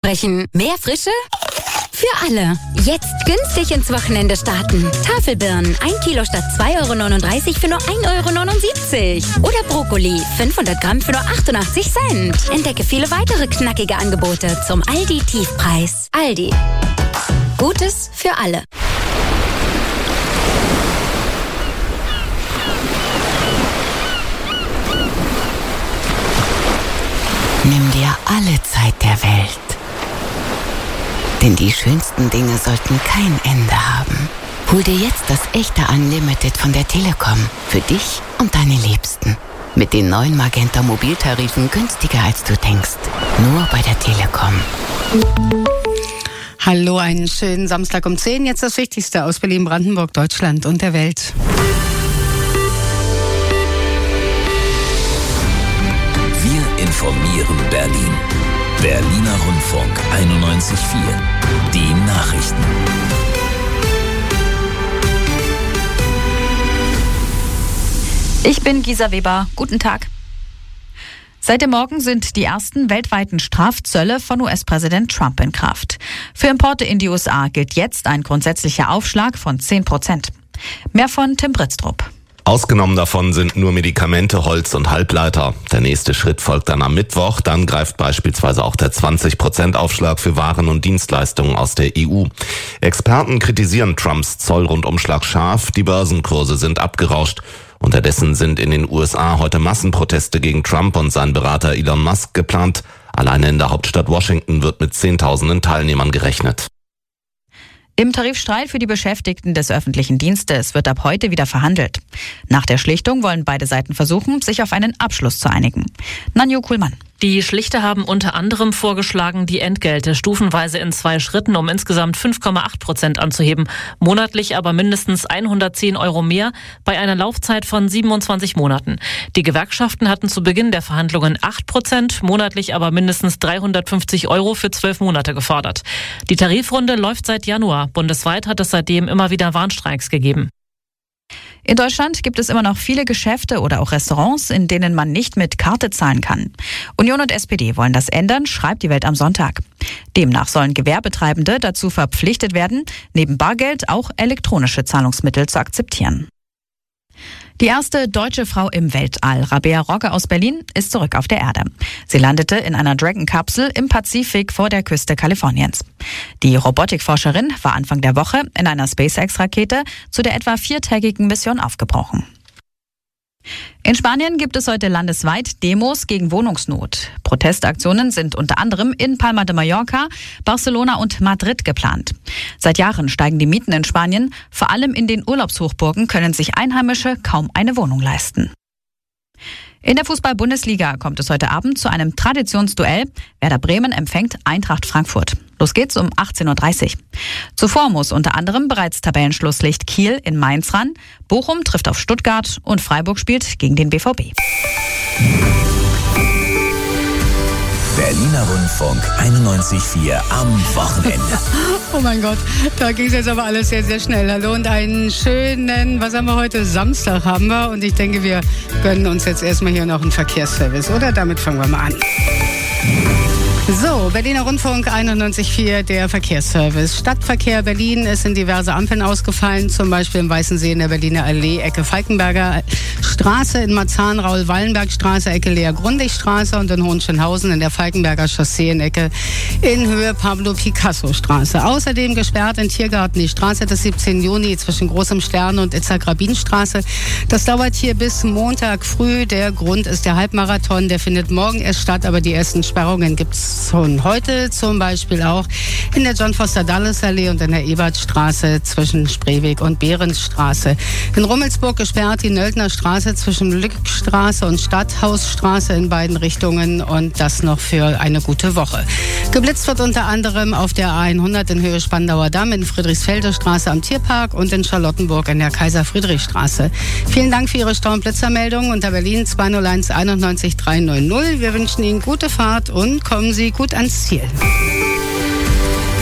Brechen. Mehr Frische? Für alle. Jetzt günstig ins Wochenende starten. Tafelbirnen 1 Kilo statt 2,39 € für nur 1,79 €. Oder Brokkoli 500 Gramm für nur 88 Cent. Entdecke viele weitere knackige Angebote zum Aldi-Tiefpreis. Aldi. Gutes für alle. Nimm dir alle Zeit der Welt. Denn die schönsten Dinge sollten kein Ende haben. Hol dir jetzt das echte Unlimited von der Telekom. Für dich und deine Liebsten. Mit den neuen Magenta Mobiltarifen günstiger als du denkst. Nur bei der Telekom. Hallo, einen schönen Samstag um 10. Jetzt das Wichtigste aus Berlin, Brandenburg, Deutschland und der Welt. Wir informieren Berlin. Berliner Rundfunk 91.4. Die Nachrichten. Ich bin Gisa Weber. Guten Tag. Seit dem Morgen sind die ersten weltweiten Strafzölle von US-Präsident Trump in Kraft. Für Importe in die USA gilt jetzt ein grundsätzlicher Aufschlag von 10%. Mehr von Tim Britztrup. Ausgenommen davon sind nur Medikamente, Holz und Halbleiter. Der nächste Schritt folgt dann am Mittwoch. Dann greift beispielsweise auch der 20% Aufschlag für Waren und Dienstleistungen aus der EU. Experten kritisieren Trumps Zollrundumschlag scharf. Die Börsenkurse sind abgerauscht. Unterdessen sind in den USA heute Massenproteste gegen Trump und seinen Berater Elon Musk geplant. Alleine in der Hauptstadt Washington wird mit Zehntausenden Teilnehmern gerechnet. Im Tarifstreit für die Beschäftigten des öffentlichen Dienstes wird ab heute wieder verhandelt. Nach der Schlichtung wollen beide Seiten versuchen, sich auf einen Abschluss zu einigen. Nanju Kuhlmann. Die Schlichter haben unter anderem vorgeschlagen, die Entgelte stufenweise in 2 Schritten um insgesamt 5,8% anzuheben, monatlich aber mindestens 110 € mehr bei einer Laufzeit von 27 Monaten. Die Gewerkschaften hatten zu Beginn der Verhandlungen 8%, monatlich aber mindestens 350 € für 12 Monate gefordert. Die Tarifrunde läuft seit Januar. Bundesweit hat es seitdem immer wieder Warnstreiks gegeben. In Deutschland gibt es immer noch viele Geschäfte oder auch Restaurants, in denen man nicht mit Karte zahlen kann. Union und SPD wollen das ändern, schreibt die Welt am Sonntag. Demnach sollen Gewerbetreibende dazu verpflichtet werden, neben Bargeld auch elektronische Zahlungsmittel zu akzeptieren. Die erste deutsche Frau im Weltall, Rabea Rogge aus Berlin, ist zurück auf der Erde. Sie landete in einer Dragon-Kapsel im Pazifik vor der Küste Kaliforniens. Die Robotikforscherin war Anfang der Woche in einer SpaceX-Rakete zu der etwa 4-tägigen Mission aufgebrochen. In Spanien gibt es heute landesweit Demos gegen Wohnungsnot. Protestaktionen sind unter anderem in Palma de Mallorca, Barcelona und Madrid geplant. Seit Jahren steigen die Mieten in Spanien. Vor allem in den Urlaubshochburgen können sich Einheimische kaum eine Wohnung leisten. In der Fußball-Bundesliga kommt es heute Abend zu einem Traditionsduell. Werder Bremen empfängt Eintracht Frankfurt. Los geht's um 18:30 Uhr. Zuvor muss unter anderem bereits Tabellenschlusslicht Kiel in Mainz ran. Bochum trifft auf Stuttgart und Freiburg spielt gegen den BVB. Berliner Rundfunk 91.4 am Wochenende. Oh mein Gott, da ging es jetzt aber alles sehr, sehr schnell. Hallo und einen schönen, was haben wir heute? Samstag haben wir. Und ich denke, wir gönnen uns jetzt erstmal hier noch einen Verkehrsservice, oder? Damit fangen wir mal an. So, Berliner Rundfunk 91.4, der Verkehrsservice. Stadtverkehr Berlin, es sind diverse Ampeln ausgefallen, zum Beispiel im Weißensee in der Berliner Allee, Ecke Falkenberger Straße, in Marzahn, Raul-Wallenberg-Straße, Ecke Lea-Grundig-Straße und in Hohenschönhausen in der Falkenberger Chaussee in Ecke in Höhe Pablo-Picasso-Straße. Außerdem gesperrt in Tiergarten die Straße des 17. Juni zwischen Großem Stern und Itzhak-Rabin-Straße. Das dauert hier bis Montag früh. Der Grund ist der Halbmarathon, der findet morgen erst statt, aber die ersten Sperrungen gibt's schon heute, zum Beispiel auch in der John-Foster-Dulles-Allee und in der Ebertstraße zwischen Spreeweg und Behrensstraße. In Rummelsburg gesperrt die Nöldner Straße zwischen Lückstraße und Stadthausstraße in beiden Richtungen und das noch für eine gute Woche. Geblitzt wird unter anderem auf der A100 in Höhe Spandauer Damm, in Friedrichsfelder Straße am Tierpark und in Charlottenburg in der Kaiser-Friedrich-Straße. Vielen Dank für Ihre Stau- und Blitzermeldung unter Berlin 201 91 390. Wir wünschen Ihnen gute Fahrt und kommen Sie gut ans Ziel.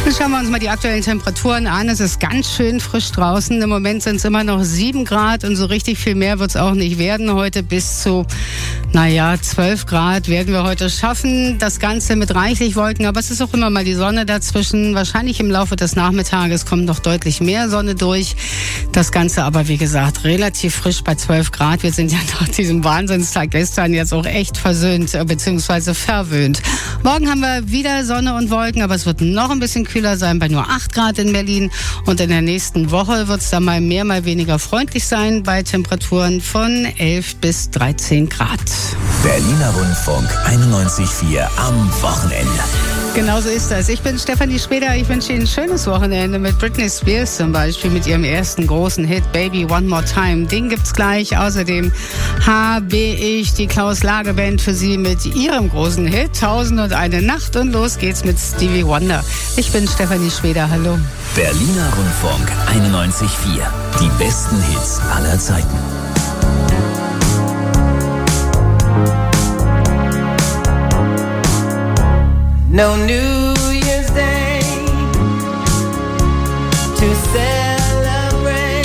Dann schauen wir uns mal die aktuellen Temperaturen an. Es ist ganz schön frisch draußen. Im Moment sind es immer noch 7 Grad und so richtig viel mehr wird es auch nicht werden. Heute bis zu, 12 Grad werden wir heute schaffen. Das Ganze mit reichlich Wolken, aber es ist auch immer mal die Sonne dazwischen. Wahrscheinlich im Laufe des Nachmittages kommt noch deutlich mehr Sonne durch. Das Ganze aber, wie gesagt, relativ frisch bei 12 Grad. Wir sind ja nach diesem Wahnsinnstag gestern jetzt auch echt versöhnt bzw. verwöhnt. Morgen haben wir wieder Sonne und Wolken, aber es wird noch ein bisschen kühler sein bei nur 8 Grad in Berlin. Und in der nächsten Woche wird es dann mal mehr, mal weniger freundlich sein bei Temperaturen von 11 bis 13 Grad. Berliner Rundfunk 91.4 am Wochenende. Genauso ist das. Ich bin Stefanie Schweder. Ich wünsche Ihnen ein schönes Wochenende mit Britney Spears zum Beispiel, mit ihrem ersten großen Hit Baby One More Time. Den gibt's gleich. Außerdem habe ich die Klaus Lage Band für Sie mit ihrem großen Hit 1001 Nacht. Und los geht's mit Stevie Wonder. Ich bin Stefanie Schweder. Hallo. Berliner Rundfunk 91.4. Die besten Hits aller Zeiten. No New Year's Day to celebrate.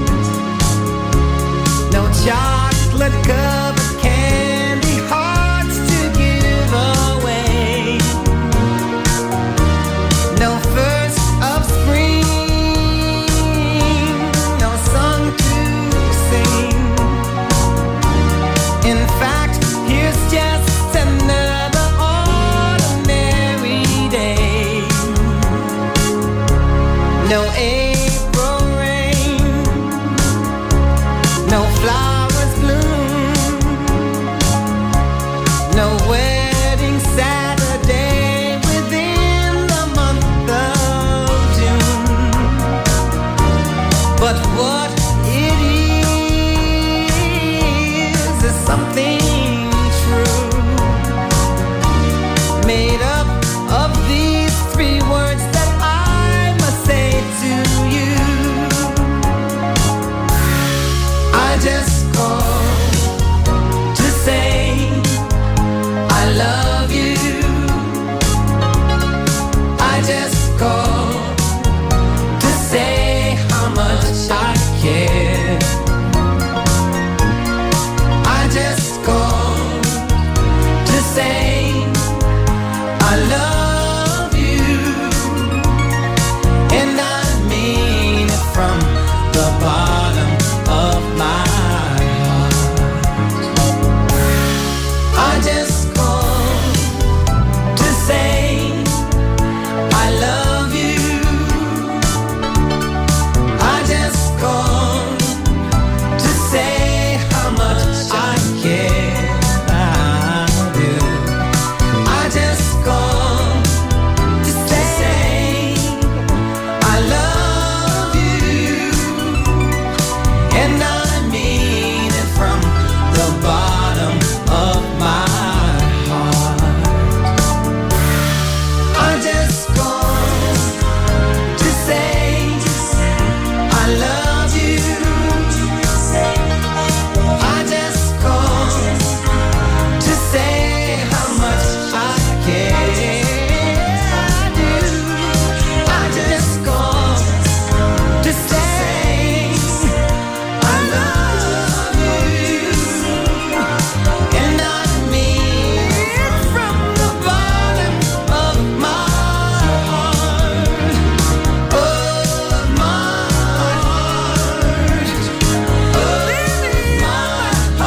No chocolate covered candy hearts to give away. No first of spring, no song to sing. In fact, here's just another no April rain, no flowers bloom, no wedding Saturday within the month of June. But what it is something true, made up of these 3 words that I must say to you. I just called to say I love you. I just called to say how much I care. I just called to say I love you. And I mean it from the bottom of my heart. I just called to say I love you. I just called to say how much I care. I do. I just called to say I love you, and I mean it from the bottom of my heart. I just called to say I love you. I just called to say how much I care. I do. I just called to say I love you, and I mean it from the bottom of my heart, of my heart, of my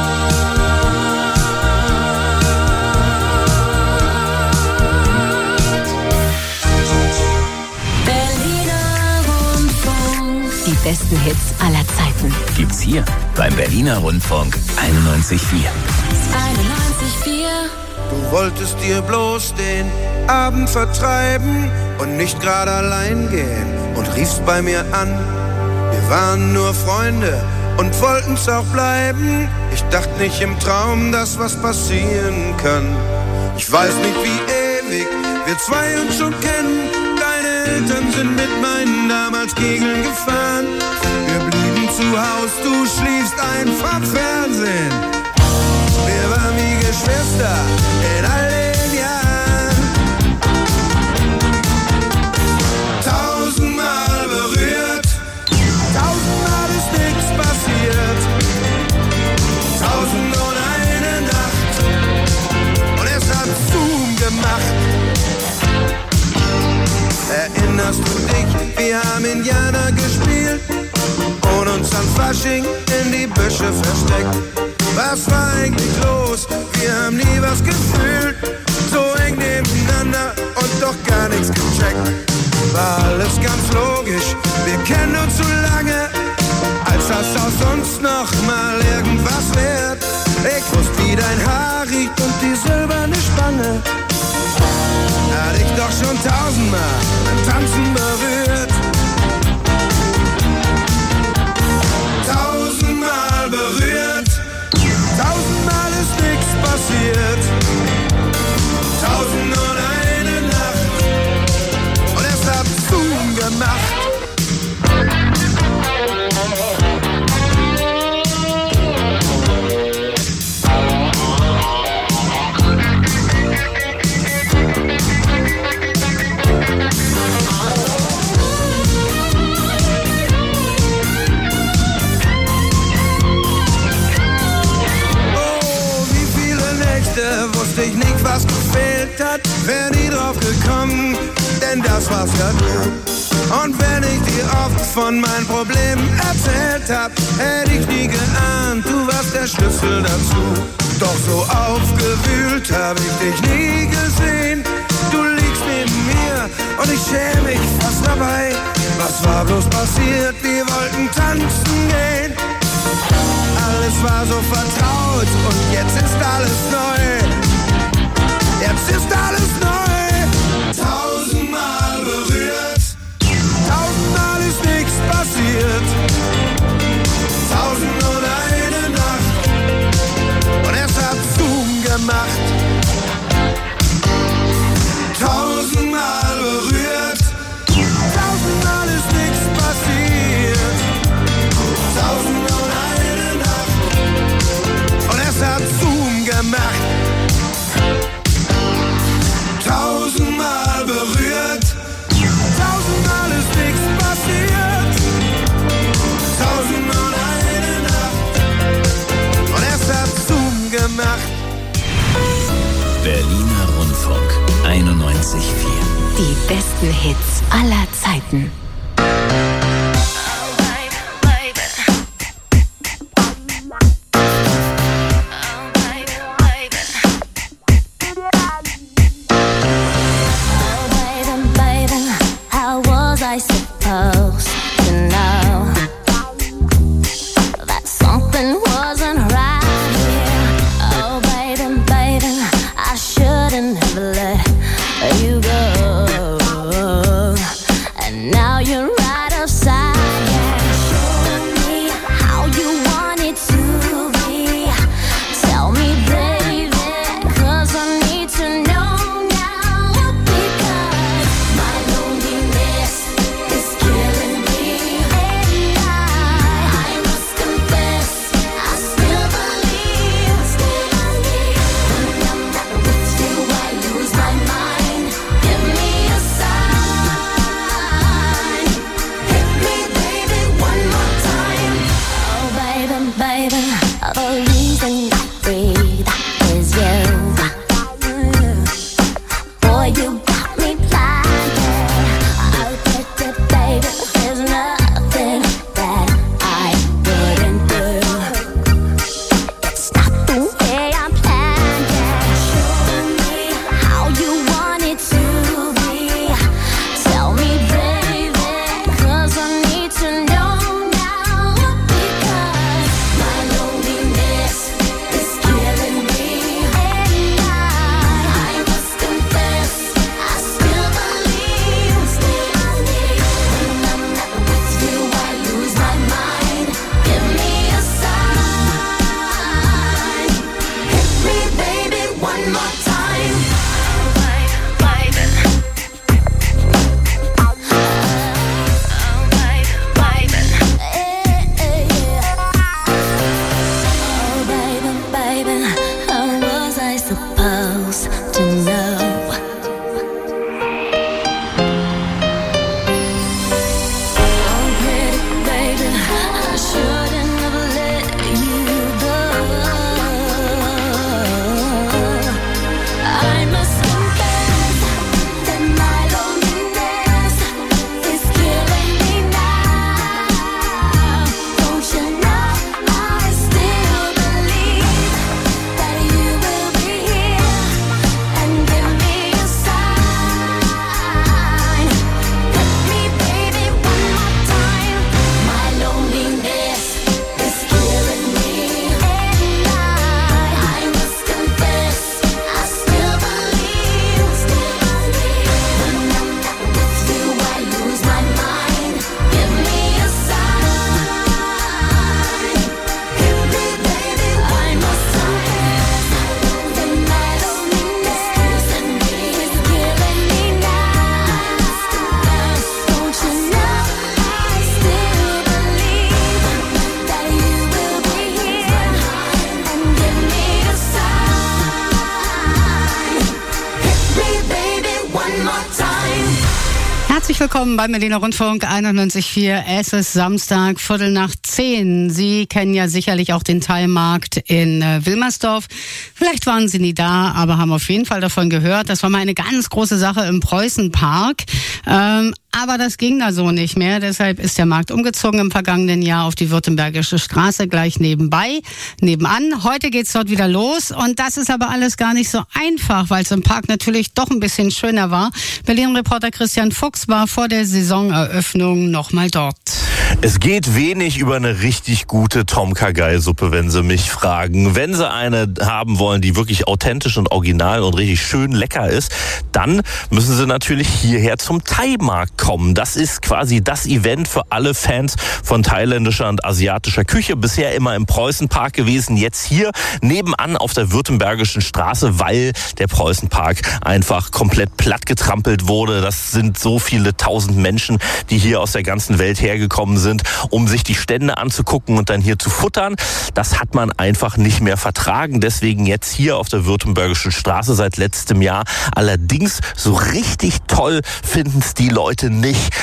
Berliner Rundfunk. Die besten Hits aller Zeiten. Gibt's hier beim Berliner Rundfunk 91.4. 91.4. Du wolltest dir bloß den Abend vertreiben und nicht gerade allein gehen und riefst bei mir an. Wir waren nur Freunde und wollten's auch bleiben. Ich dachte nicht im Traum, dass was passieren kann. Ich weiß nicht, wie ewig wir 2 uns schon kennen. Deine Eltern sind mit meinen damals Kegeln gefahren. Wir blieben zu Haus, du schliefst einfach Fernsehen. Wir waren wie Geschwister in all den Jahren. Wir haben Indianer gespielt und uns an Fasching in die Büsche versteckt. Was war eigentlich los? Wir haben nie was gefühlt. So eng nebeneinander und doch gar nichts gecheckt. War alles ganz logisch, wir kennen uns so lange, als das aus uns noch mal irgendwas wird. Ich wusste, wie dein Haar riecht und die silberne Spange. Hat ich doch schon 1000-mal beim Tanzen berührt. 1000-mal berührt. 1000-mal ist nichts passiert. 1001 Nacht. Und erst hab Zoom gemacht. Wusste ich nicht, was gefehlt hat, wär nie drauf gekommen, denn das war's ja du. Und wenn ich dir oft von meinen Problemen erzählt hab, hätte ich nie geahnt, du warst der Schlüssel dazu. Doch so aufgewühlt hab ich dich nie gesehen. Du liegst neben mir und ich schäme mich fast dabei. Was war bloß passiert? Wir wollten tanzen gehen. Alles war so vertraut und jetzt ist alles neu. Jetzt ist alles neu. 1000-mal berührt. 1000-mal ist nichts passiert. 1001 Nacht. Und erst hat Zoom gemacht. 1000-mal berührt. 1000-mal ist nichts passiert. 1001 Nacht. Und erst hat Zoom gemacht. 1000-mal berührt. 1000-mal ist nichts passiert. 1001 Nacht. Und erst hat Zoom gemacht. Berliner Rundfunk 91,4. Die besten Hits aller Zeiten. I supposed to know that something wasn't right here. Oh, baby, baby, I shouldn't have let you go. And now Herzlich willkommen beim Berliner Rundfunk 91.4. Es ist Samstag, 9:15. Sie kennen ja sicherlich auch den Teilmarkt in Wilmersdorf. Vielleicht waren Sie nie da, aber haben auf jeden Fall davon gehört. Das war mal eine ganz große Sache im Preußenpark. Aber das ging da so nicht mehr. Deshalb ist der Markt umgezogen im vergangenen Jahr auf die Württembergische Straße gleich nebenan. Heute geht's dort wieder los. Und das ist aber alles gar nicht so einfach, weil es im Park natürlich doch ein bisschen schöner war. Berlin-Reporter Christian Fuchs war vor der Saisoneröffnung nochmal dort. Es geht wenig über eine richtig gute Tom Kha-Gai-Suppe, wenn Sie mich fragen. Wenn Sie eine haben wollen, die wirklich authentisch und original und richtig schön lecker ist, dann müssen Sie natürlich hierher zum Thai-Markt kommen. Das ist quasi das Event für alle Fans von thailändischer und asiatischer Küche. Bisher immer im Preußenpark gewesen, jetzt hier nebenan auf der Württembergischen Straße, weil der Preußenpark einfach komplett plattgetrampelt wurde. Das sind so viele tausend Menschen, die hier aus der ganzen Welt hergekommen sind, um sich die Stände anzugucken und dann hier zu futtern. Das hat man einfach nicht mehr vertragen. Deswegen jetzt hier auf der Württembergischen Straße seit letztem Jahr. Allerdings so richtig toll finden es die Leute nicht.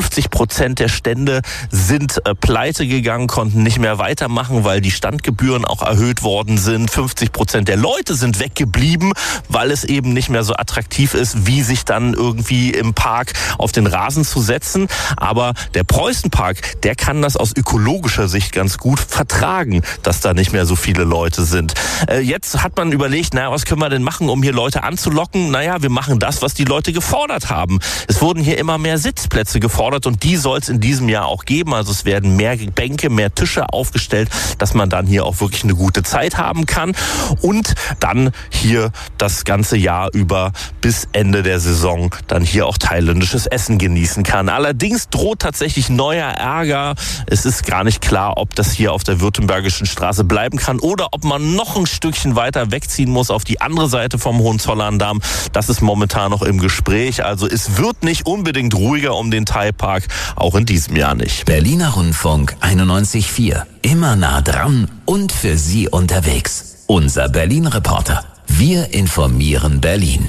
50% der Stände sind pleite gegangen, konnten nicht mehr weitermachen, weil die Standgebühren auch erhöht worden sind. 50% der Leute sind weggeblieben, weil es eben nicht mehr so attraktiv ist, wie sich dann irgendwie im Park auf den Rasen zu setzen. Aber der Preußenpark, der kann das aus ökologischer Sicht ganz gut vertragen, dass da nicht mehr so viele Leute sind. Jetzt hat man überlegt, was können wir denn machen, um hier Leute anzulocken? Wir machen das, was die Leute gefordert haben. Es wurden hier immer mehr Sitzplätze gefordert und die soll es in diesem Jahr auch geben. Also es werden mehr Bänke, mehr Tische aufgestellt, dass man dann hier auch wirklich eine gute Zeit haben kann und dann hier das ganze Jahr über bis Ende der Saison dann hier auch thailändisches Essen genießen kann. Allerdings droht tatsächlich neuer Ärger. Es ist gar nicht klar, ob das hier auf der Württembergischen Straße bleiben kann oder ob man noch ein Stückchen weiter wegziehen muss auf die andere Seite vom Hohenzollerndamm. Das ist momentan noch im Gespräch. Also es wird nicht unbedingt ruhiger um den Thai-Park, auch in diesem Jahr nicht. Berliner Rundfunk 91.4. Immer nah dran und für Sie unterwegs. Unser Berlin-Reporter. Wir informieren Berlin.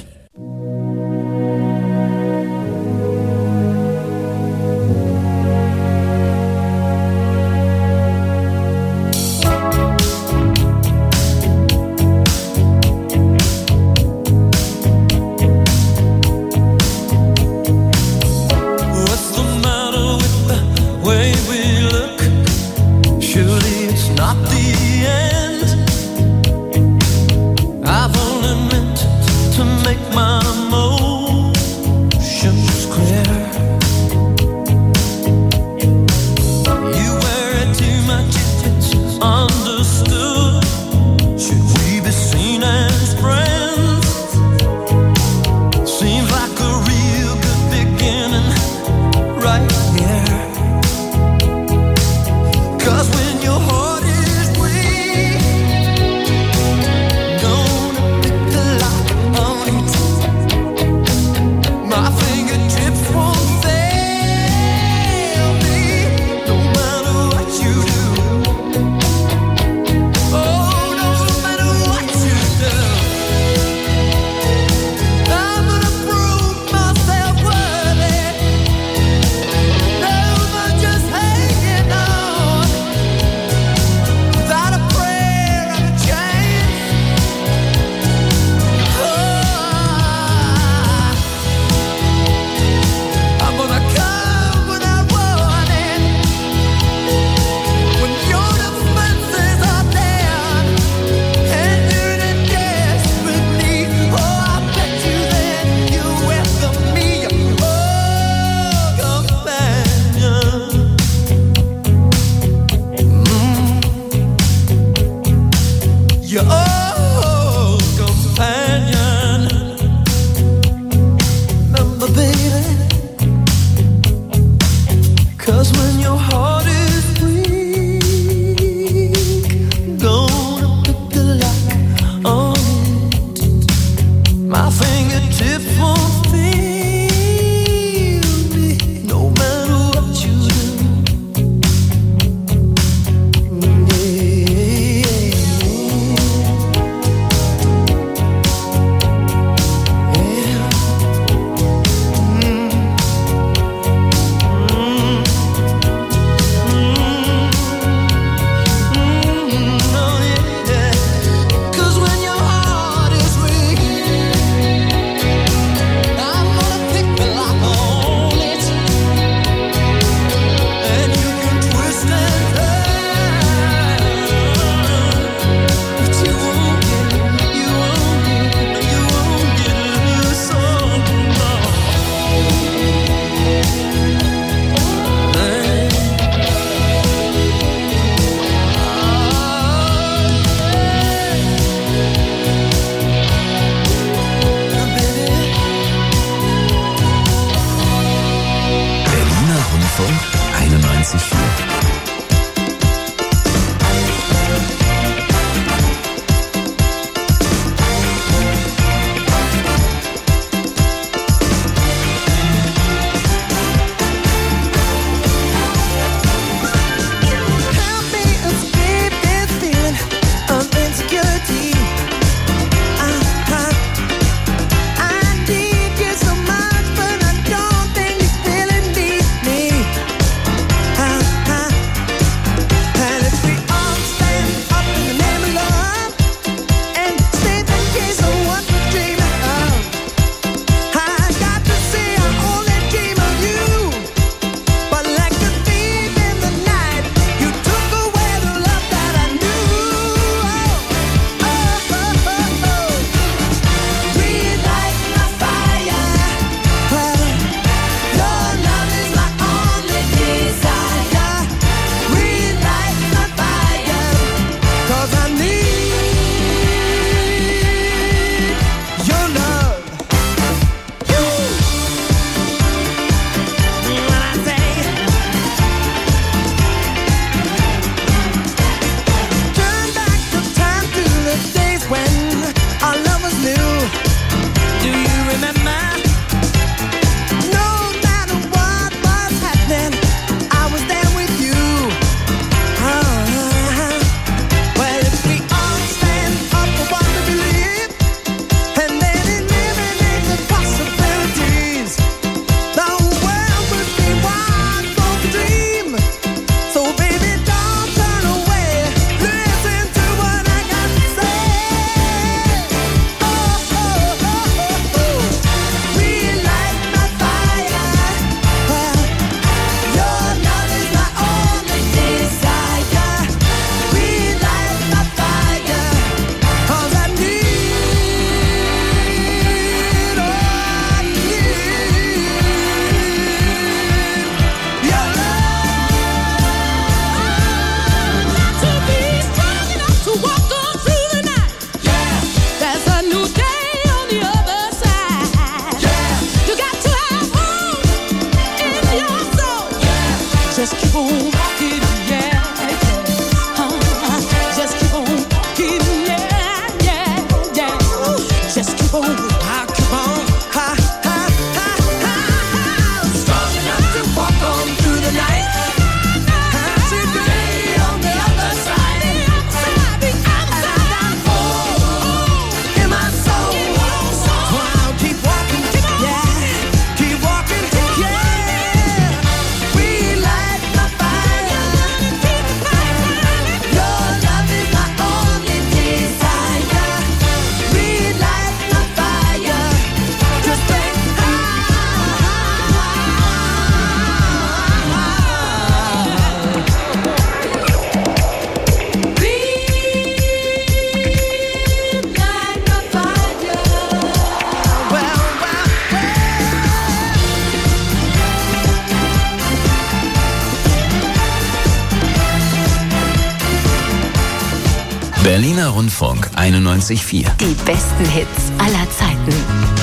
Berliner Rundfunk 91.4. Die besten Hits aller Zeiten.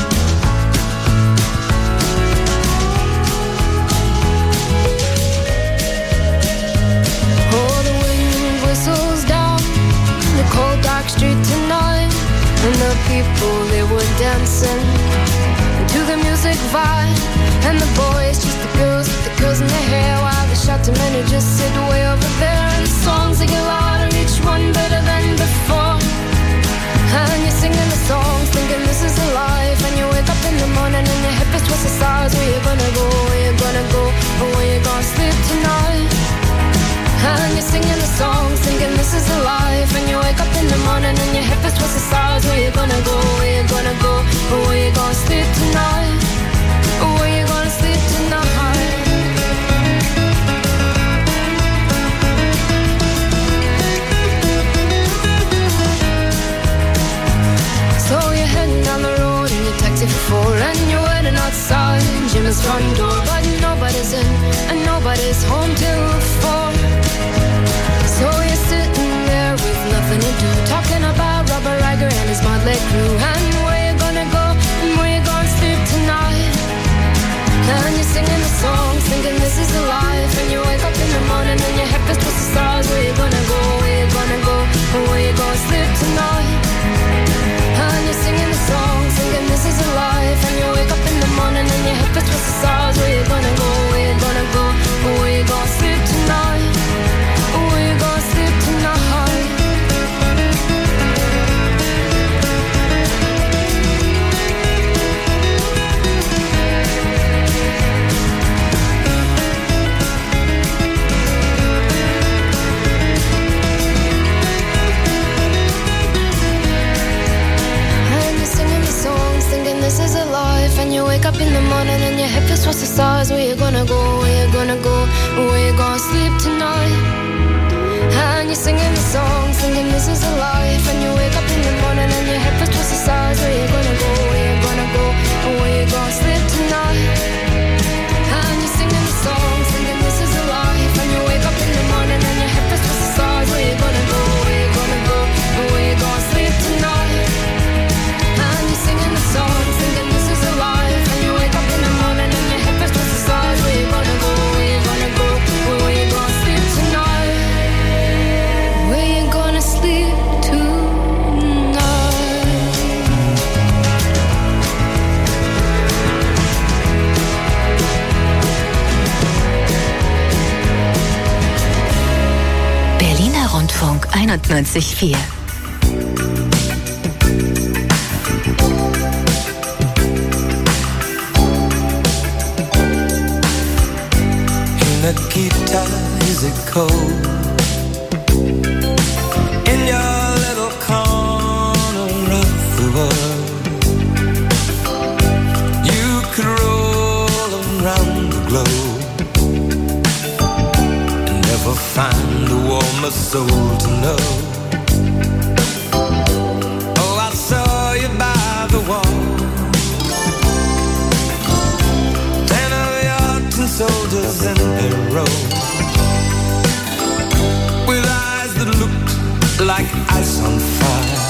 Oh, the wind whistles down the cold dark street tonight, and the people, they were dancing to the music vibe, and the boys just the girls in their hair, while the shouting men who just sit way over there, and the songs they get louder, each one better than before, and you're singing the songs thinking this is a life, and you wake up in the morning and your hip is twisted sides. Where you gonna go, where you gonna go, or where you gonna sleep tonight? And you're singing the songs thinking this is a life, and you wake up in the morning and your hip is twisted sides. Where you gonna go, where you gonna go, or where you gonna sleep tonight? Or where you gonna sleep tonight? So you're heading down the road in your taxi for 4, and you're waiting outside Jim's front door, but nobody's in and nobody's home till 4. So you're sitting there with nothing to do, talking about Robert Riger and his motley crew, and where you gonna go and where you gonna sleep tonight? And you're singing the songs thinking this is a life, and you wake up in the morning and your hip is twisted stars. Where you gonna go, where you gonna go, and where you gonna sleep tonight? And you're singing the songs thinking this is a life, and you wake up in the morning and your hip is twisted stars. Where you gonna go, where you gonna go, and where you gonna sleep tonight? Where you gonna sleep tonight? Thinking this is a life, and you wake up in the morning and your hip is towards the stars. Where you gonna go, where you gonna go, where you gonna sleep tonight? And you're singing the songs thinking this is a life, and you wake up in the morning and your hip is towards the stars. Where you gonna go, where you gonna go, where you gonna sleep tonight? And you're singing the songs thinking this is a life, and you wake up in the morning and your hip is towards the stars. Where you gonna go, where you gonna go, where you gonna sleep tonight? And you're singing the songs thinking this is a life, and you wake up in the morning and your hip is towards the stars. Where you gonna go, where you gonna go, where you gonna sleep tonight? Where you gonna sleep tonight? Berliner Rundfunk 91.4. Nikita, is it cold in your little corner of the world? You could roll around the globe and never find a warmer soul to know. Oh, I saw you by the wall, 10 of your tin soldiers in a row, with eyes that looked like ice on fire,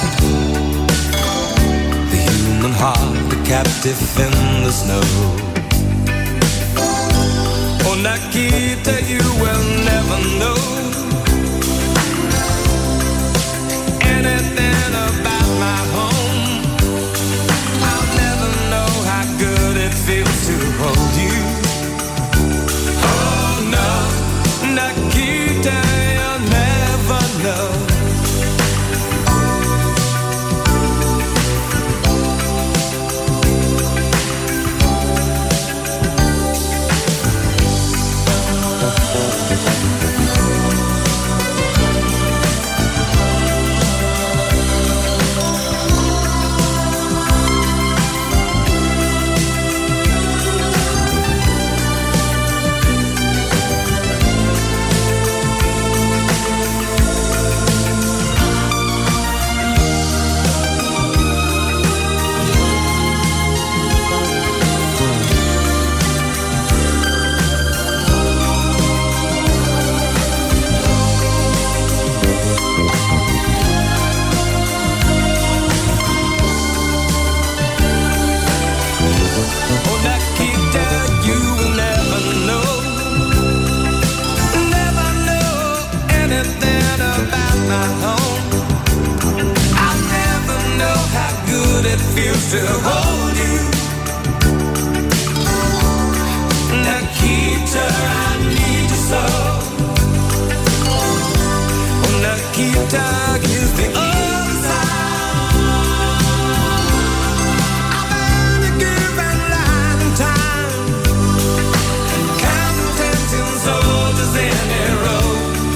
the human heart a captive in the snow. Oh, Nikita, you will never know anything about my home. I'll never know how good it feels to hold you. Oh no, Nikita, you'll never know. to hold you. Nikita, I need you so. Nikita is the other side. I've been a given life and time, counting 10 soldiers in a row.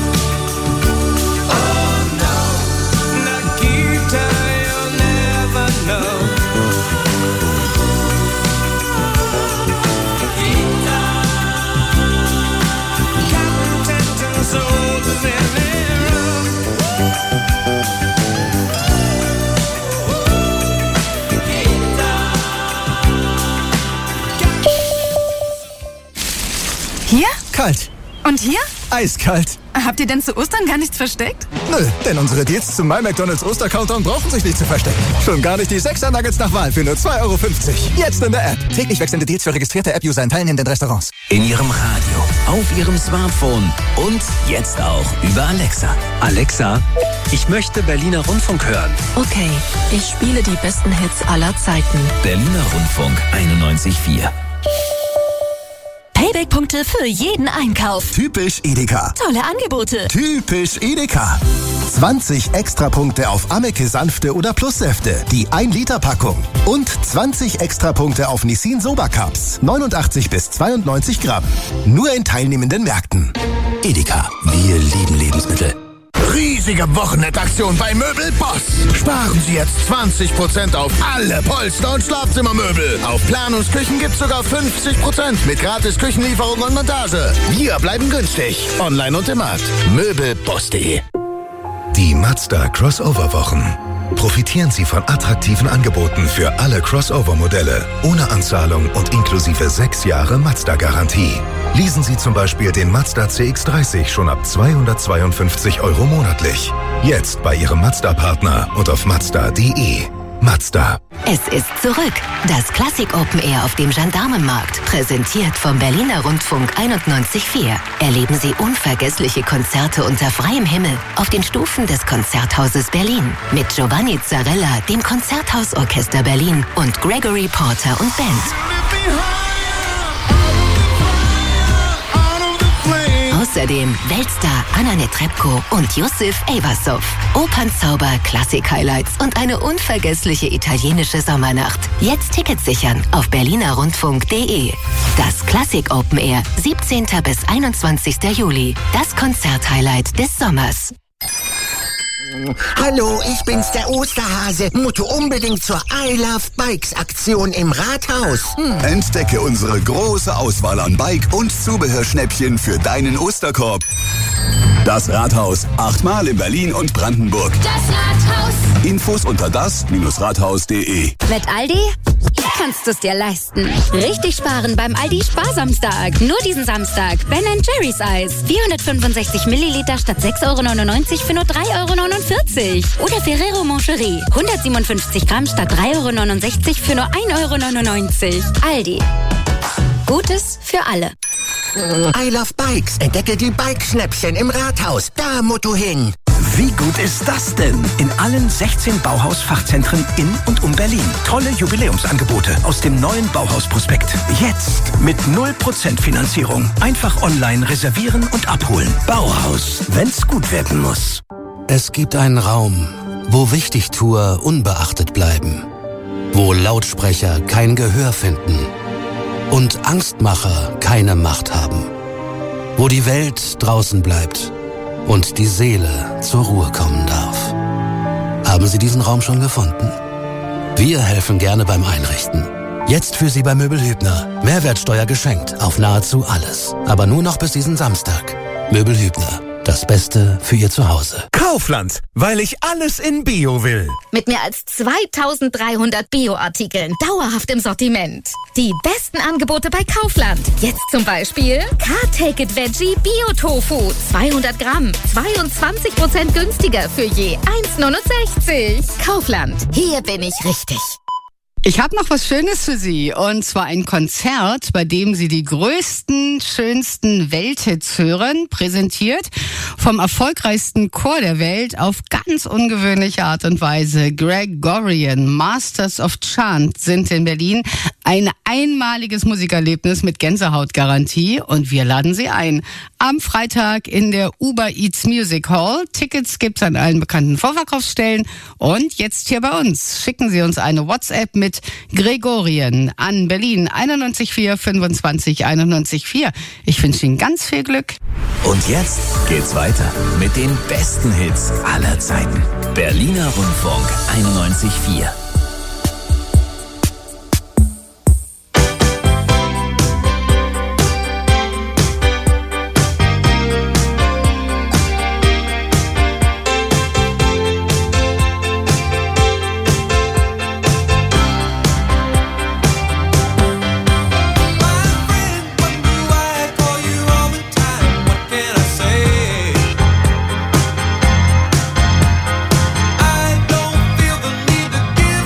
Oh no, Nikita, you'll never know. Nikita, counting 10 soldiers in a row. Hier? Kalt. Und hier? Eiskalt. Habt ihr denn zu Ostern gar nichts versteckt? Nö, denn unsere Deals zum McDonald's Oster-Countdown brauchen sich nicht zu verstecken. Schon gar nicht die 6er Nuggets nach Wahl für nur 2,50 €. Jetzt in der App. Täglich wechselnde Deals für registrierte App-User in teilnehmenden Restaurants. In Ihrem Radio, auf Ihrem Smartphone und jetzt auch über Alexa. Alexa, ich möchte Berliner Rundfunk hören. Okay, ich spiele die besten Hits aller Zeiten. Berliner Rundfunk 91,4. Payback-Punkte für jeden Einkauf. Typisch Edeka. Tolle Angebote. Typisch Edeka. 20 Extrapunkte auf Ameke Sanfte oder Plussäfte, die 1-Liter-Packung. Und 20 Extrapunkte auf Nissin Soba Cups, 89 bis 92 Gramm. Nur in teilnehmenden Märkten. Edeka, wir lieben Lebensmittel. Riesige Wochenendaktion bei Möbel Boss. Sparen Sie jetzt 20% auf alle Polster- und Schlafzimmermöbel. Auf Planungsküchen gibt's sogar 50% mit gratis Küchenlieferung und Montage. Wir bleiben günstig. Online und im Markt. Möbelboss.de. Die Mazda Crossover-Wochen. Profitieren Sie von attraktiven Angeboten für alle Crossover-Modelle, ohne Anzahlung und inklusive 6 Jahre Mazda-Garantie. Leasen Sie zum Beispiel den Mazda CX-30 schon ab 252 € monatlich. Jetzt bei Ihrem Mazda-Partner und auf Mazda.de. Mazda. Es ist zurück. Das Classic Open Air auf dem Gendarmenmarkt. Präsentiert vom Berliner Rundfunk 91,4. Erleben Sie unvergessliche Konzerte unter freiem Himmel auf den Stufen des Konzerthauses Berlin. Mit Giovanni Zarella, dem Konzerthausorchester Berlin und Gregory Porter und Band. Außerdem Weltstar Anna Netrebko und Yusuf Eyvasov. Opernzauber, Klassik-Highlights und eine unvergessliche italienische Sommernacht. Jetzt Tickets sichern auf berlinerrundfunk.de. Das Classic Open Air, 17. bis 21. Juli. Das Konzerthighlight des Sommers. Hallo, ich bin's, der Osterhase. Musst unbedingt zur I Love Bikes Aktion im Rathaus. Entdecke unsere große Auswahl an Bike- und Zubehörschnäppchen für deinen Osterkorb. Das Rathaus, 8-mal in Berlin und Brandenburg. Das Rathaus. Infos unter das-rathaus.de. Mit Aldi kannst du es dir leisten. Richtig sparen beim Aldi Sparsamstag. Nur diesen Samstag. Ben & Jerry's Eis. 465 Milliliter statt 6,99 € für nur 3,49 €. Oder Ferrero Moncherie. 157 Gramm statt 3,69 € für nur 1,99 €. Aldi. Gutes für alle. I Love Bikes. Entdecke die Bikeschnäppchen im Rathaus. Da musst du hin. Wie gut ist das denn? In allen 16 Bauhaus-Fachzentren in und um Berlin. Tolle Jubiläumsangebote aus dem neuen Bauhaus-Prospekt. Jetzt mit 0% Finanzierung. Einfach online reservieren und abholen. Bauhaus, wenn's gut werden muss. Es gibt einen Raum, wo Wichtigtuer unbeachtet bleiben. Wo Lautsprecher kein Gehör finden. Und Angstmacher keine Macht haben. Wo die Welt draußen bleibt und die Seele zur Ruhe kommen darf. Haben Sie diesen Raum schon gefunden? Wir helfen gerne beim Einrichten. Jetzt für Sie bei Möbelhübner. Mehrwertsteuer geschenkt auf nahezu alles. Aber nur noch bis diesen Samstag. Möbelhübner. Das Beste für Ihr Zuhause. Kaufland, weil ich alles in Bio will. Mit mehr als 2300 Bio-Artikeln dauerhaft im Sortiment. Die besten Angebote bei Kaufland. Jetzt zum Beispiel Car-Take-It Veggie Bio-Tofu. 200 Gramm, 22% günstiger für je 1,69 €. Kaufland, hier bin ich richtig. Ich habe noch was Schönes für Sie, und zwar ein Konzert, bei dem Sie die größten, schönsten Welthits hören, präsentiert vom erfolgreichsten Chor der Welt auf ganz ungewöhnliche Art und Weise. Gregorian Masters of Chant sind in Berlin. Ein einmaliges Musikerlebnis mit Gänsehautgarantie, und wir laden Sie ein. Am Freitag in der Uber Eats Music Hall. Tickets gibt's an allen bekannten Vorverkaufsstellen. Und jetzt hier bei uns. Schicken Sie uns eine WhatsApp mit Gregorian an Berlin 91 25 91 4. Ich wünsche Ihnen ganz viel Glück. Und jetzt geht's weiter mit den besten Hits aller Zeiten. Berliner Rundfunk 91.4. I don't feel the need to give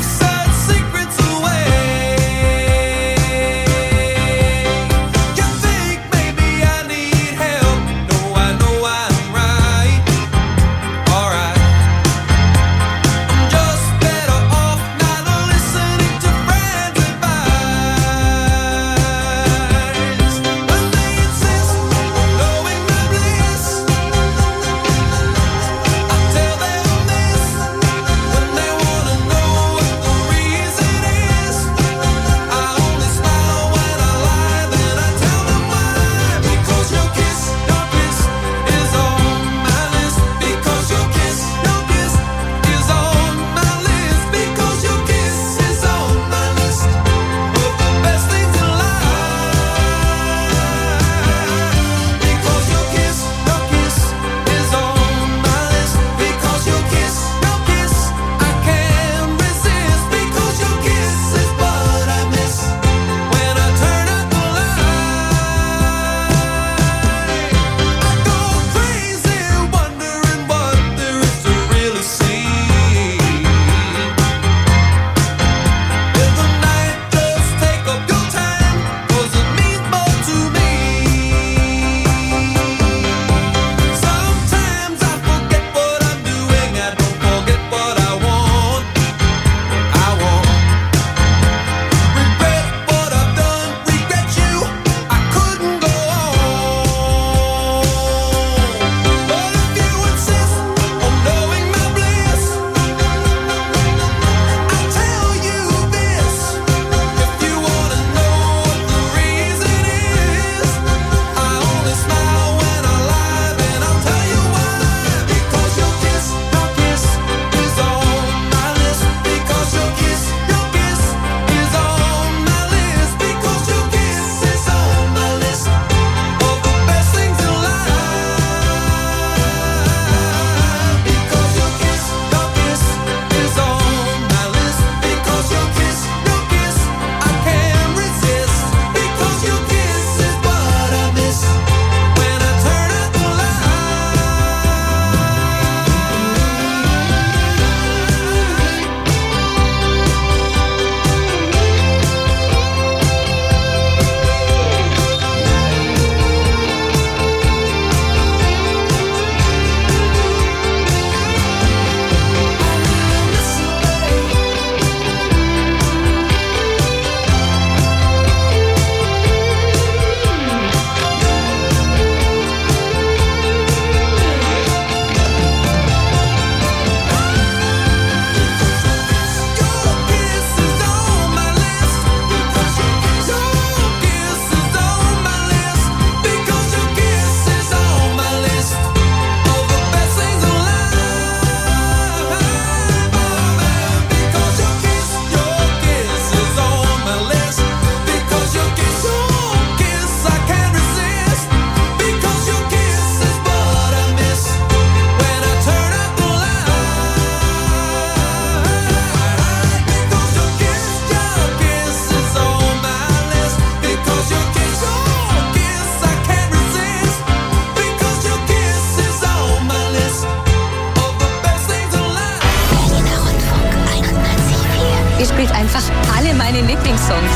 meine Lieblingssongs.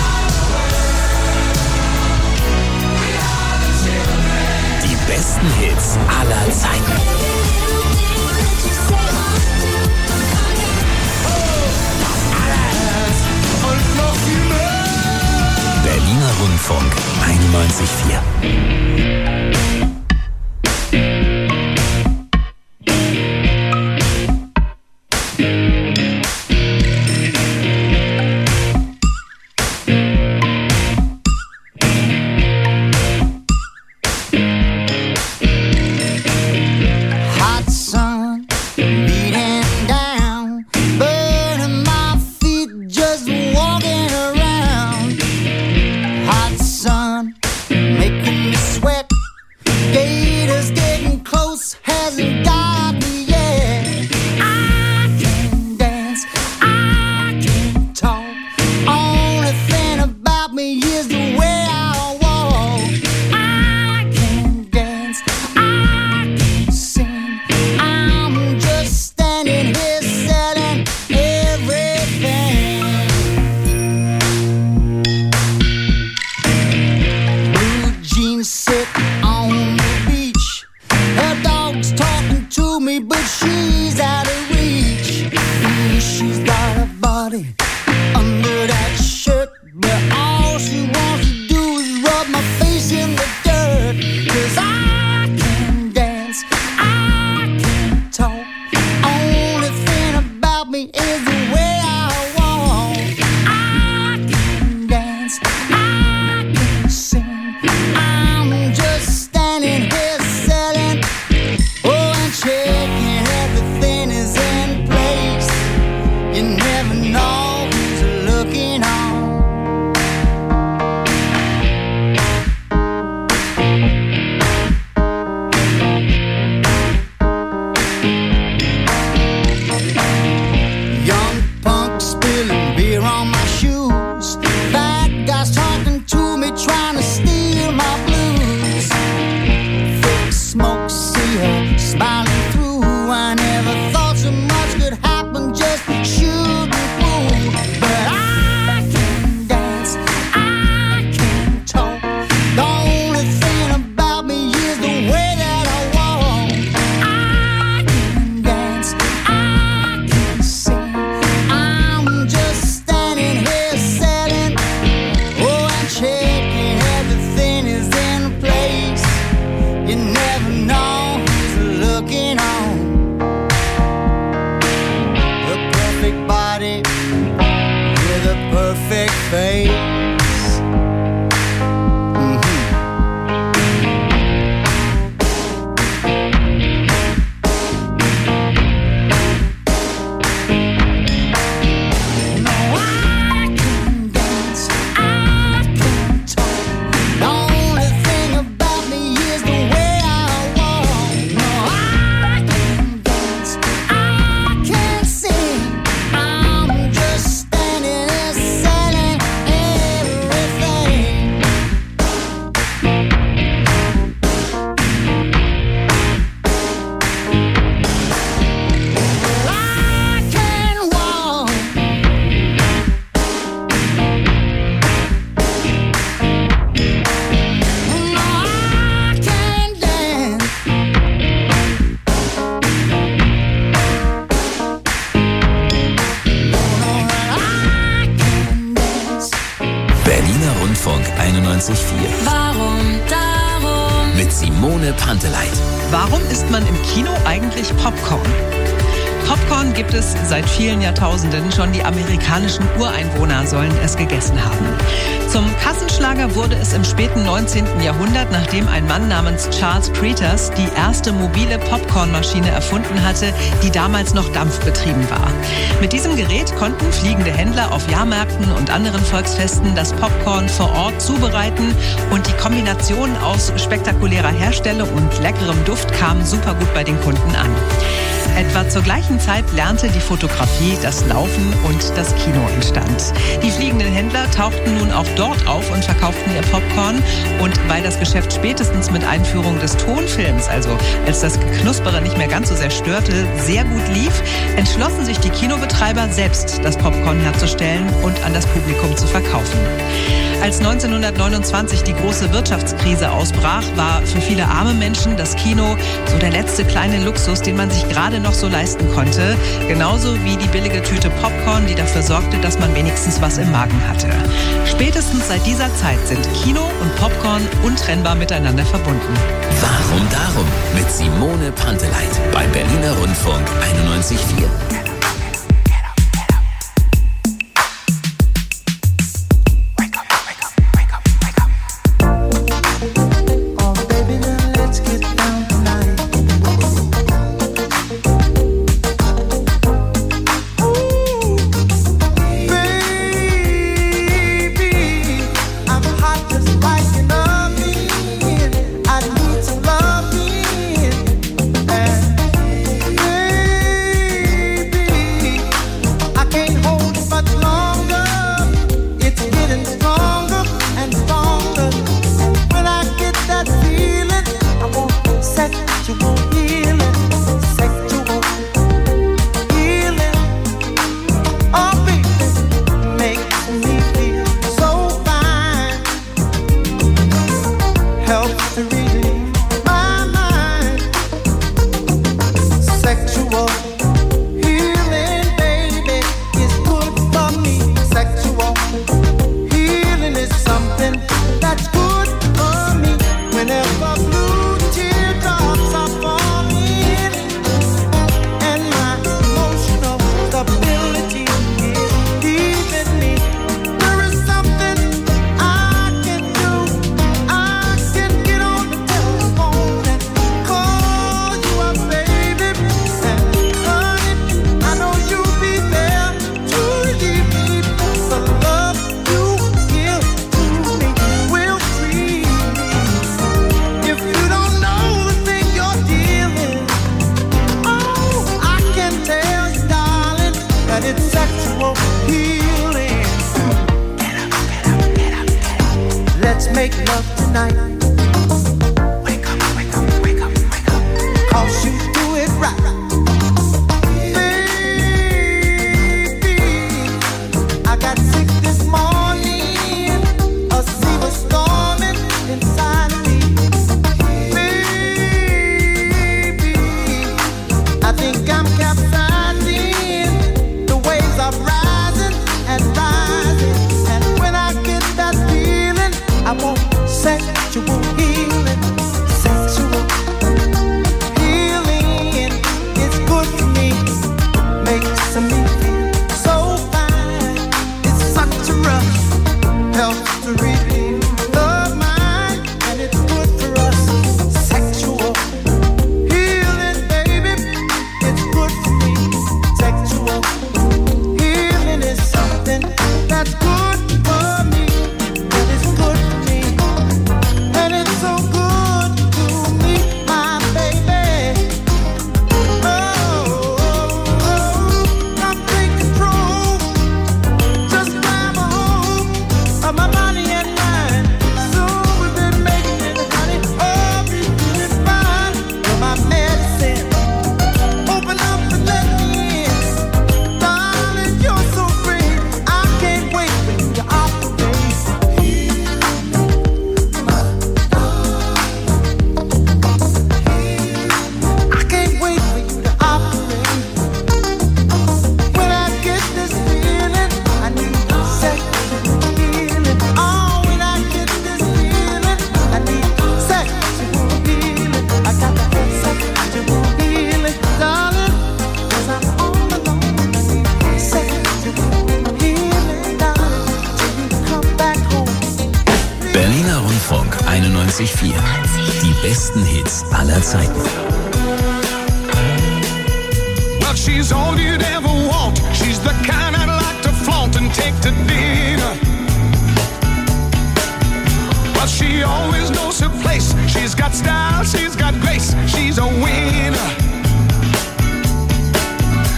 Die besten Hits aller Zeiten. Berliner Rundfunk 91,4. Rundfunk 91,4. Warum darum? Mit Simone Panteleit. Warum isst man im Kino eigentlich Popcorn? Popcorn gibt es seit vielen Jahrtausenden. Schon die amerikanischen Ureinwohner sollen es gegessen haben. Zum Kassenschlager wurde es im späten 19. Jahrhundert, nachdem ein Mann namens Charles Creters die erste mobile Popcornmaschine erfunden hatte, die damals noch dampfbetrieben war. Mit diesem Gerät konnten fliegende Händler auf Jahrmärkten und anderen Volksfesten das Popcorn vor Ort zubereiten und die Kombination aus spektakulärer Herstellung und leckerem Duft kam super gut bei den Kunden an. Etwa zur gleichen derselben Zeit lernte die Fotografie, das Laufen und das Kino entstand. Die fliegenden Händler tauchten nun auch dort auf und verkauften ihr Popcorn. Und weil das Geschäft spätestens mit Einführung des Tonfilms, also als das Geknuspere nicht mehr ganz so sehr störte, sehr gut lief, entschlossen sich die Kinobetreiber selbst, das Popcorn herzustellen und an das Publikum zu verkaufen. Als 1929 die große Wirtschaftskrise ausbrach, war für viele arme Menschen das Kino so der letzte kleine Luxus, den man sich gerade noch so leisten konnte. Genauso wie die billige Tüte Popcorn, die dafür sorgte, dass man wenigstens was im Magen hatte. Spätestens seit dieser Zeit sind Kino und Popcorn untrennbar miteinander verbunden. Warum darum? Mit Simone Panteleit beim Berliner Rundfunk 91.4. Berliner Rundfunk 91.4. Die besten Hits aller Zeiten. Well, she's all you'd ever want. She's the kind I'd like to flaunt and take to dinner. Well, she always knows her place. She's got style, she's got grace. She's a winner.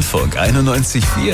Rundfunk 91.4.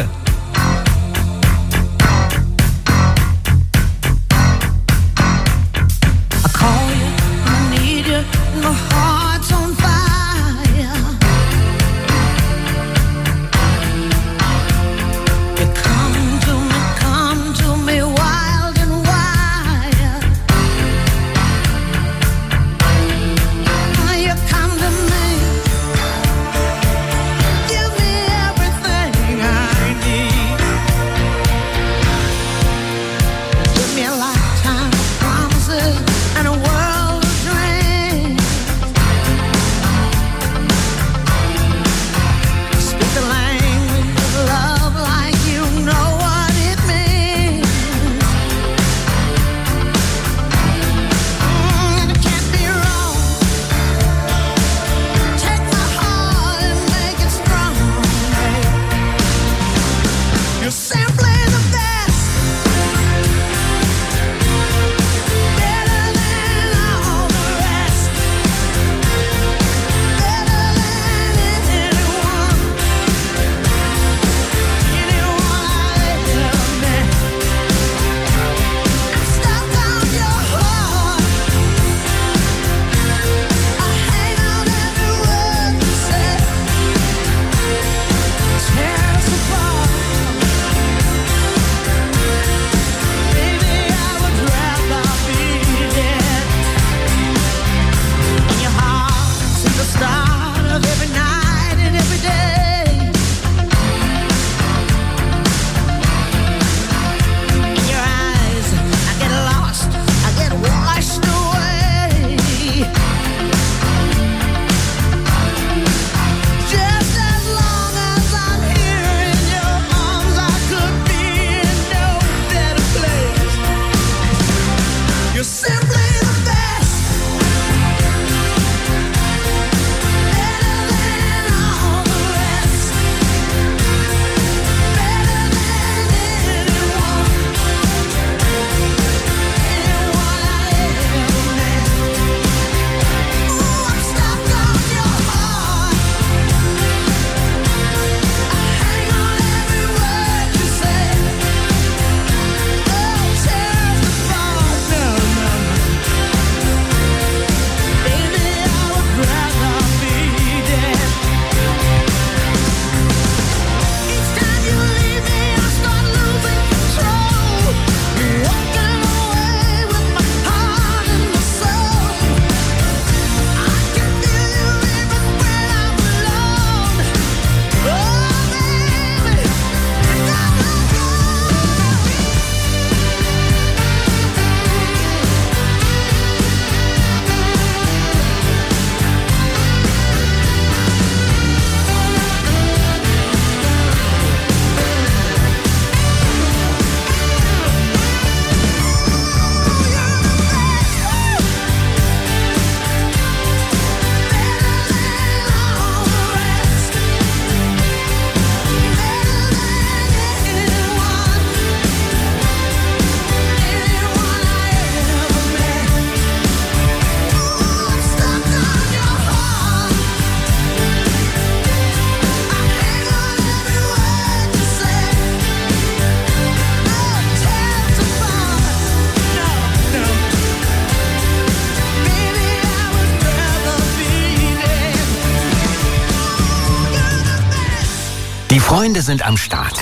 Die Freunde sind am Start.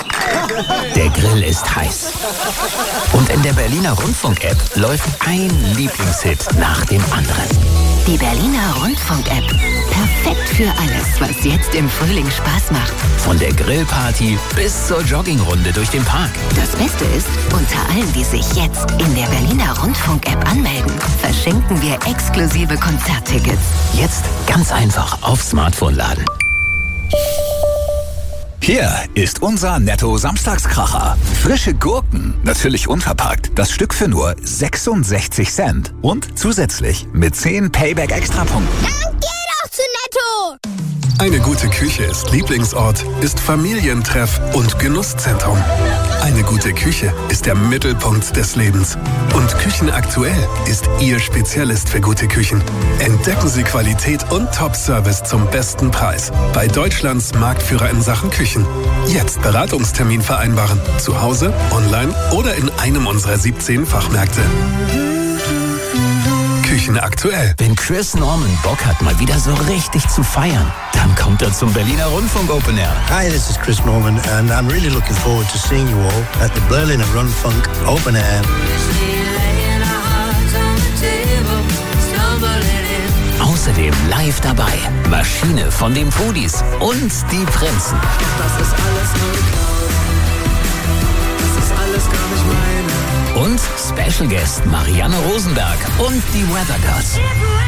Der Grill ist heiß. Und in der Berliner Rundfunk-App läuft ein Lieblingshit nach dem anderen. Die Berliner Rundfunk-App. Perfekt für alles, was jetzt im Frühling Spaß macht. Von der Grillparty bis zur Joggingrunde durch den Park. Das Beste ist, unter allen, die sich jetzt in der Berliner Rundfunk-App anmelden, verschenken wir exklusive Konzerttickets. Jetzt ganz einfach auf Smartphone laden. Hier ist unser Netto-Samstagskracher. Frische Gurken, natürlich unverpackt. Das Stück für nur 66 Cent. Und zusätzlich mit 10 Payback-Extrapunkten. Dann geh doch zu Netto! Eine gute Küche ist Lieblingsort, ist Familientreff und Genusszentrum. Eine gute Gute Küche ist der Mittelpunkt des Lebens. Und Küchen aktuell ist Ihr Spezialist für gute Küchen. Entdecken Sie Qualität und Top-Service zum besten Preis bei Deutschlands Marktführer in Sachen Küchen. Jetzt Beratungstermin vereinbaren. Zu Hause, online oder in einem unserer 17 Fachmärkte. Küchen aktuell. Wenn Chris Norman Bock hat, mal wieder so richtig zu feiern, dann kommt er zum Berliner Rundfunk Open Air. Hi, this is Chris Norman and I'm really looking forward to seeing you all at the Berliner Rundfunk Open Air. Außerdem live dabei Maschine von den Foodies und die Prinzen. Das ist alles nur geklaut. Das ist alles gar nicht meine. Und Special Guest Marianne Rosenberg und die Weather Girls.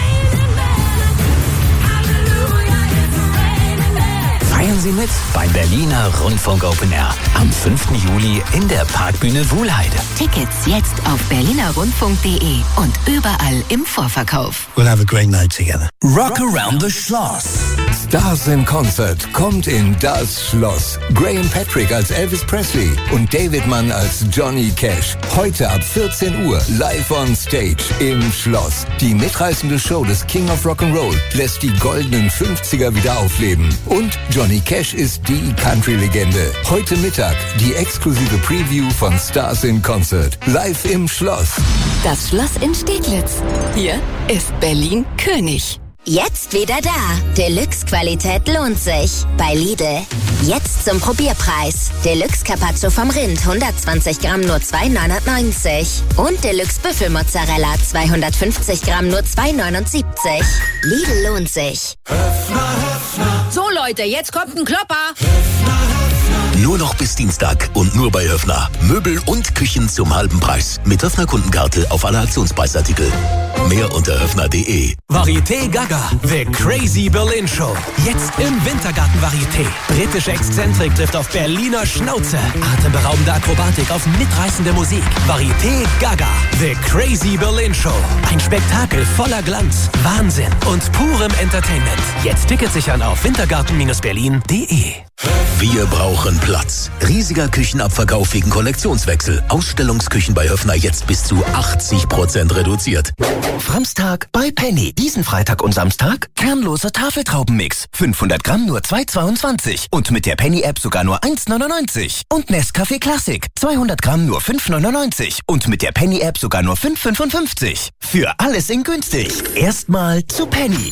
Feiern Sie mit beim Berliner Rundfunk Open Air am 5. Juli in der Parkbühne Wuhlheide. Tickets jetzt auf berlinerrundfunk.de und überall im Vorverkauf. We'll have a great night together. Rock Around the Schloss. Stars in Concert kommt in das Schloss. Graham Patrick als Elvis Presley und David Mann als Johnny Cash. Heute ab 14 Uhr live on stage im Schloss. Die mitreißende Show des King of Rock'n'Roll lässt die goldenen 50er wieder aufleben. Und Johnny Cash ist die Country-Legende. Heute Mittag die exklusive Preview von Stars in Concert. Live im Schloss. Das Schloss in Steglitz. Hier ist Berlin König. Jetzt wieder da. Deluxe-Qualität lohnt sich. Bei Lidl. Jetzt zum Probierpreis. Deluxe Carpaccio vom Rind, 120 Gramm nur 2,99. Und Deluxe Büffelmozzarella, 250 Gramm nur 2,79. Lidl lohnt sich. So Leute, jetzt kommt ein Klopper. Nur noch bis Dienstag und nur bei Höffner. Möbel und Küchen zum halben Preis. Mit Höffner-Kundenkarte auf alle Aktionspreisartikel. Mehr unter höffner.de. Varieté Gaga, The Crazy Berlin Show. Jetzt im Wintergarten Varieté. Britische Exzentrik trifft auf Berliner Schnauze. Atemberaubende Akrobatik auf mitreißende Musik. Varieté Gaga, The Crazy Berlin Show. Ein Spektakel voller Glanz, Wahnsinn und purem Entertainment. Jetzt Tickets sichern auf wintergarten-berlin.de. Wir brauchen Platz. Riesiger Küchenabverkauf wegen Kollektionswechsel. Ausstellungsküchen bei Höffner jetzt bis zu 80% reduziert. Framstag bei Penny. Diesen Freitag und Samstag kernloser Tafeltraubenmix. 500 Gramm nur 2,22. Und mit der Penny-App sogar nur 1,99. Und Nescafé Classic. 200 Gramm nur 5,99. Und mit der Penny-App sogar nur 5,55. Für alles in günstig. Erstmal zu Penny.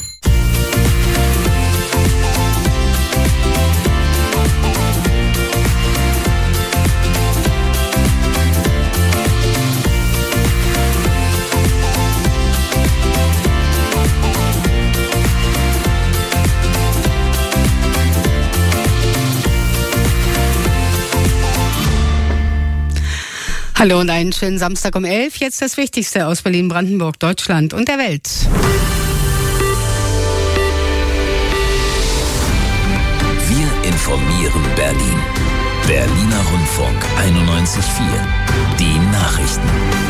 Hallo und einen schönen Samstag um 11. Jetzt das Wichtigste aus Berlin, Brandenburg, Deutschland und der Welt. Wir informieren Berlin. Berliner Rundfunk 91.4. Die Nachrichten.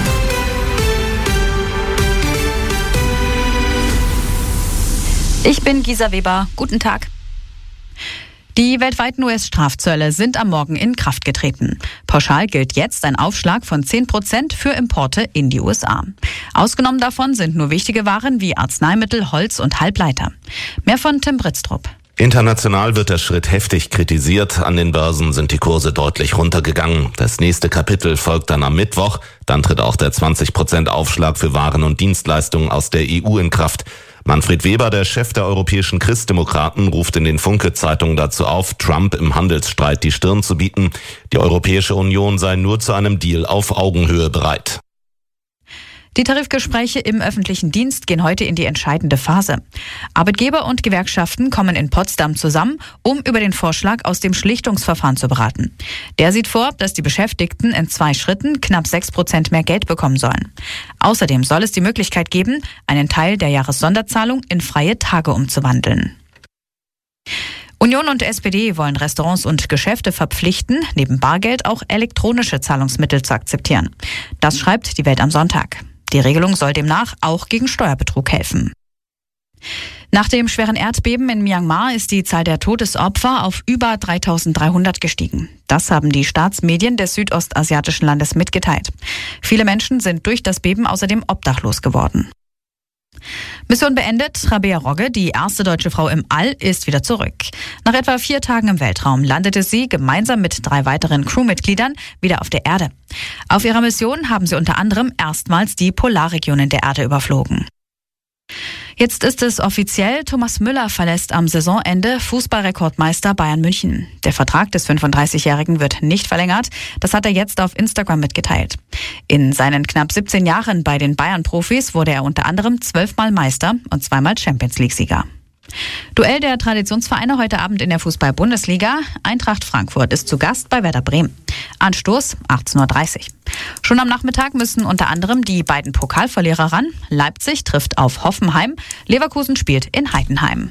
Ich bin Gisa Weber. Guten Tag. Die weltweiten US-Strafzölle sind am Morgen in Kraft getreten. Pauschal gilt jetzt ein Aufschlag von 10% für Importe in die USA. Ausgenommen davon sind nur wichtige Waren wie Arzneimittel, Holz und Halbleiter. Mehr von Tim Britztrup. International wird der Schritt heftig kritisiert. An den Börsen sind die Kurse deutlich runtergegangen. Das nächste Kapitel folgt dann am Mittwoch. Dann tritt auch der 20% Aufschlag für Waren und Dienstleistungen aus der EU in Kraft. Manfred Weber, der Chef der europäischen Christdemokraten, ruft in den Funke-Zeitungen dazu auf, Trump im Handelsstreit die Stirn zu bieten. Die Europäische Union sei nur zu einem Deal auf Augenhöhe bereit. Die Tarifgespräche im öffentlichen Dienst gehen heute in die entscheidende Phase. Arbeitgeber und Gewerkschaften kommen in Potsdam zusammen, um über den Vorschlag aus dem Schlichtungsverfahren zu beraten. Der sieht vor, dass die Beschäftigten in 2 Schritten knapp 6% mehr Geld bekommen sollen. Außerdem soll es die Möglichkeit geben, einen Teil der Jahressonderzahlung in freie Tage umzuwandeln. Union und SPD wollen Restaurants und Geschäfte verpflichten, neben Bargeld auch elektronische Zahlungsmittel zu akzeptieren. Das schreibt die Welt am Sonntag. Die Regelung soll demnach auch gegen Steuerbetrug helfen. Nach dem schweren Erdbeben in Myanmar ist die Zahl der Todesopfer auf über 3.300 gestiegen. Das haben die Staatsmedien des südostasiatischen Landes mitgeteilt. Viele Menschen sind durch das Beben außerdem obdachlos geworden. Mission beendet. Rabea Rogge, die erste deutsche Frau im All, ist wieder zurück. Nach etwa 4 Tagen im Weltraum landete sie gemeinsam mit 3 weiteren Crewmitgliedern wieder auf der Erde. Auf ihrer Mission haben sie unter anderem erstmals die Polarregionen der Erde überflogen. Jetzt ist es offiziell, Thomas Müller verlässt am Saisonende Fußballrekordmeister Bayern München. Der Vertrag des 35-Jährigen wird nicht verlängert, das hat er jetzt auf Instagram mitgeteilt. In seinen knapp 17 Jahren bei den Bayern-Profis wurde er unter anderem 12-mal Meister und 2-mal Champions-League-Sieger. Duell der Traditionsvereine heute Abend in der Fußball-Bundesliga. Eintracht Frankfurt ist zu Gast bei Werder Bremen. Anstoß 18:30 Uhr. Schon am Nachmittag müssen unter anderem die beiden Pokalverlierer ran. Leipzig trifft auf Hoffenheim. Leverkusen spielt in Heidenheim.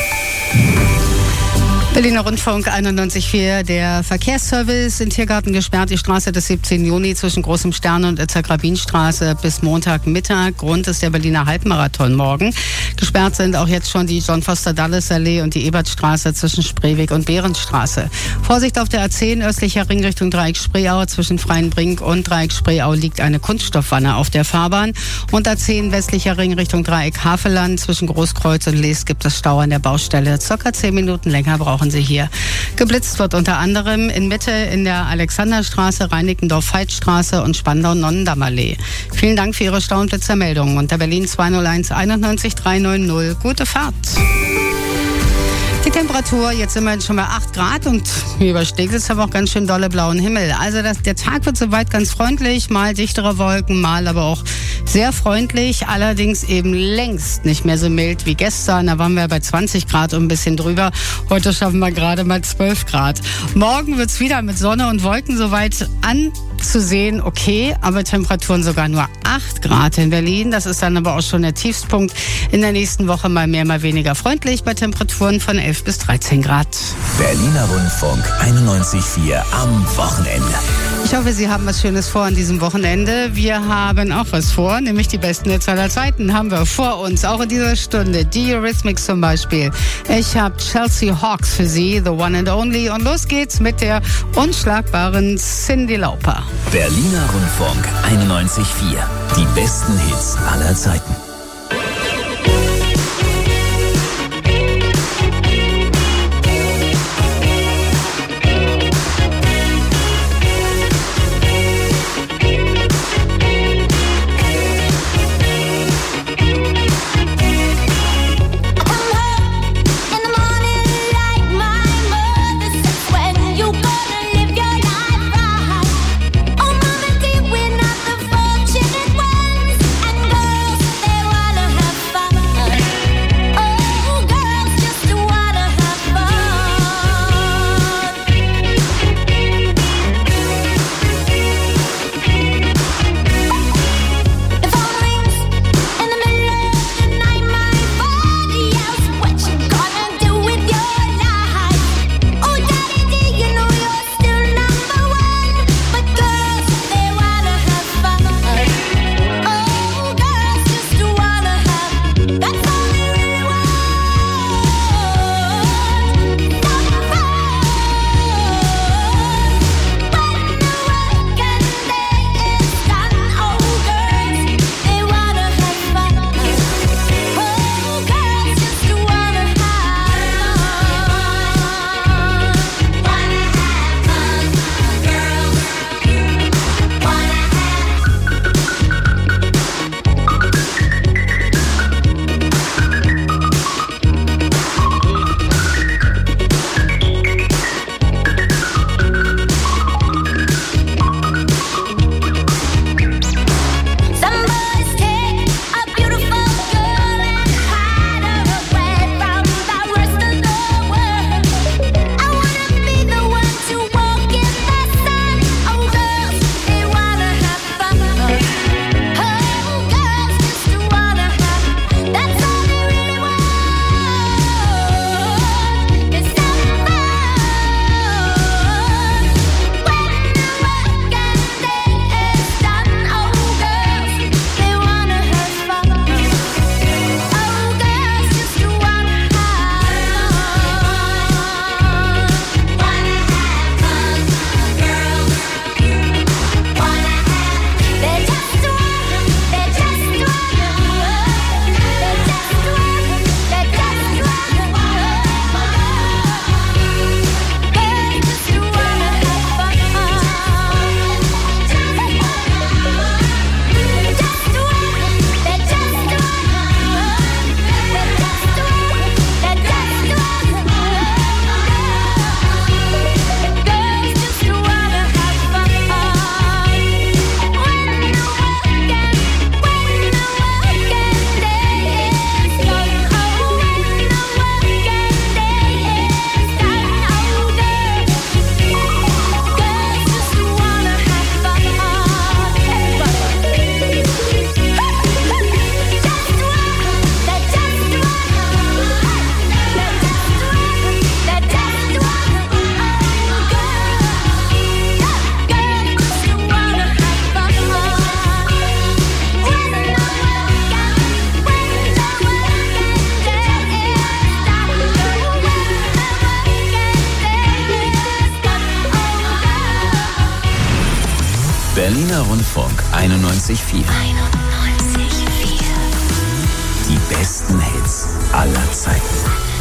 Berliner Rundfunk 91.4, der Verkehrsservice in Tiergarten gesperrt, die Straße des 17. Juni zwischen Großem Stern und Itzer-Grabin-Straße bis Montagmittag. Grund ist der Berliner Halbmarathon morgen. Gesperrt sind auch jetzt schon die John-Foster-Dulles-Allee und die Ebertstraße zwischen Spreeweg und Behrenstraße. Vorsicht auf der A10 östlicher Ring Richtung Dreieck Spreeau. Zwischen Freienbrink und Dreieck Spreeau liegt eine Kunststoffwanne auf der Fahrbahn. Und A10 westlicher Ring Richtung Dreieck Havelland. Zwischen Großkreuz und Lees gibt es Stau an der Baustelle. Circa 10 Minuten länger brauchen Sie hier. Geblitzt wird unter anderem in Mitte in der Alexanderstraße, Reinickendorf-Veitstraße und Spandau-Nonnendammerlee. Vielen Dank für Ihre Stau- und Blitzermeldungen. Unter Berlin 201 91 390. Gute Fahrt. Die Temperatur, jetzt sind wir schon bei 8 Grad und hier übersteigt es aber auch ganz schön dolle blauen Himmel. Also der Tag wird soweit ganz freundlich, mal dichtere Wolken, mal aber auch sehr freundlich, allerdings eben längst nicht mehr so mild wie gestern. Da waren wir bei 20 Grad und ein bisschen drüber. Heute schaffen wir gerade mal 12 Grad. Morgen wird es wieder mit Sonne und Wolken soweit anzusehen, okay, aber Temperaturen sogar nur 8 Grad in Berlin. Das ist dann aber auch schon der Tiefstpunkt. In der nächsten Woche mal mehr, mal weniger freundlich bei Temperaturen von 11 bis 13 Grad. Berliner Rundfunk 91.4 am Wochenende. Ich hoffe, Sie haben was Schönes vor an diesem Wochenende. Wir haben auch was vor, nämlich die besten Hits aller Zeiten haben wir vor uns, auch in dieser Stunde. Die Eurythmics zum Beispiel. Ich habe Chelsea Hawks für Sie, The One and Only. Und los geht's mit der unschlagbaren Cyndi Lauper. Berliner Rundfunk 91.4. Die besten Hits aller Zeiten. Oh, mama, did we not the fortunate ones? And girls, Berliner Rundfunk 91.4. Die besten Hits aller Zeiten.